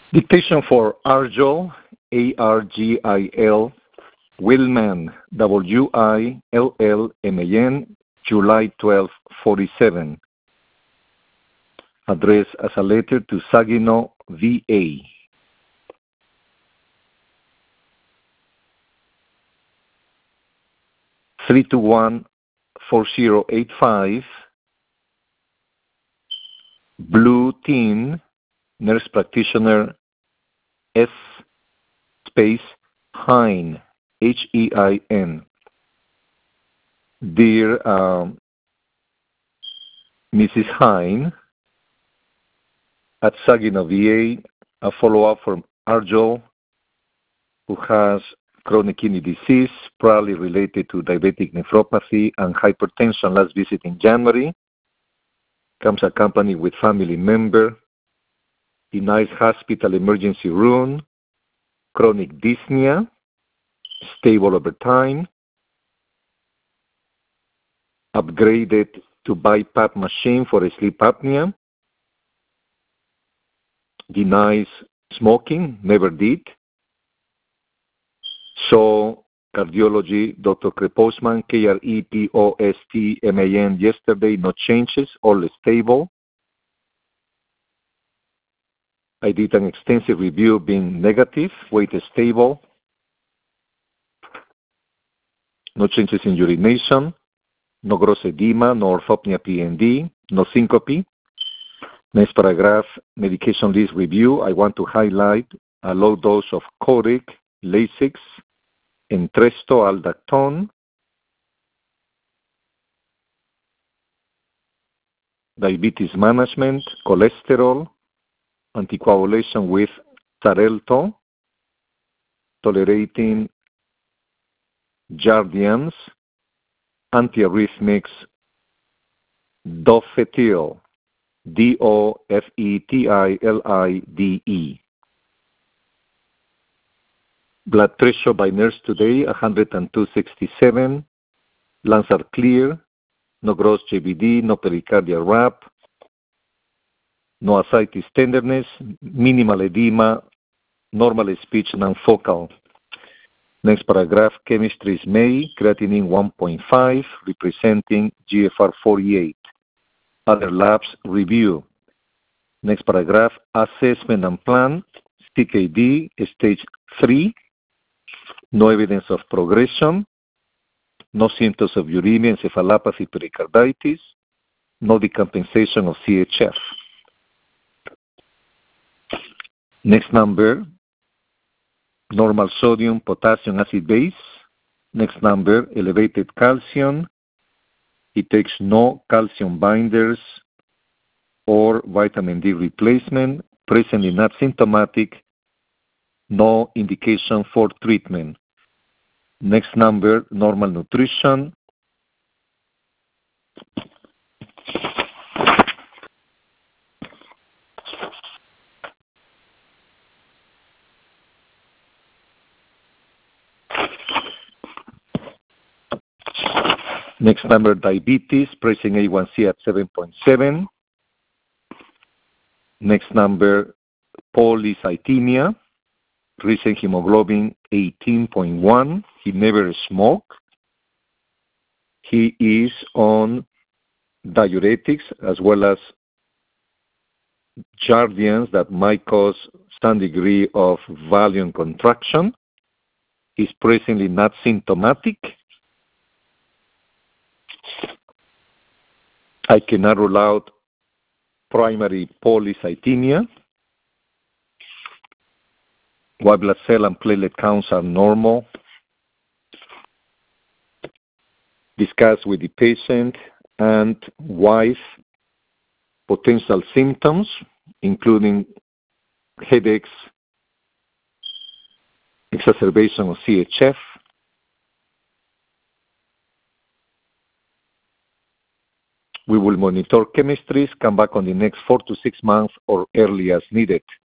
Dictation for Argil, Argil, Willman, Willman, July 12, 47. Address as a letter to Saginaw, VA. Three two one 4085. Blue Teen, nurse practitioner, S space Hein, Hein. Dear Mrs. Hein, at Saginaw VA, a follow-up from Argel, who has chronic kidney disease, probably related to diabetic nephropathy and hypertension, last visit in January. Comes accompanied with family member, denies hospital emergency room, chronic dyspnea, stable over time, upgraded to BiPAP machine for sleep apnea, denies smoking, never did. So cardiology, Dr. Krepostman, Krepostman, yesterday, no changes, all stable. I did an extensive review being negative, weight stable, no changes in urination, no gross edema, no orthopnea PND, no syncope. Next paragraph, medication list review. I want to highlight a low dose of Coric, Lasix, Entresto, Aldactone, diabetes management, cholesterol, anticoagulation with Xarelto, tolerating Jardiance, antiarrhythmics, Dofetil, Dofetilide. Blood pressure by nurse today, 102/67. Lungs are clear. No gross JVD, no pericardial wrap. No ascites tenderness, minimal edema, normal speech, non-focal. Next paragraph, chemistry is May, creatinine 1.5, representing GFR 48. Other labs review. Next paragraph, assessment and plan, CKD, stage 3, no evidence of progression, no symptoms of uremia, encephalopathy, pericarditis, no decompensation of CHF. Next number, normal sodium, potassium, acid base. Next number, elevated calcium. He takes no calcium binders or vitamin D replacement, presently not symptomatic, no indication for treatment. Next number, normal nutrition. Next number, diabetes, present A1C at 7.7. Next number, polycythemia, recent hemoglobin 18.1. He never smoked. He is on diuretics as well as Jardiance that might cause some degree of volume contraction. He's presently not symptomatic. I cannot rule out primary polycythemia. White blood cell and platelet counts are normal. Discuss with the patient and wife potential symptoms, including headaches, exacerbation of CHF, we will monitor chemistries, come back on the next 4 to 6 months or early as needed.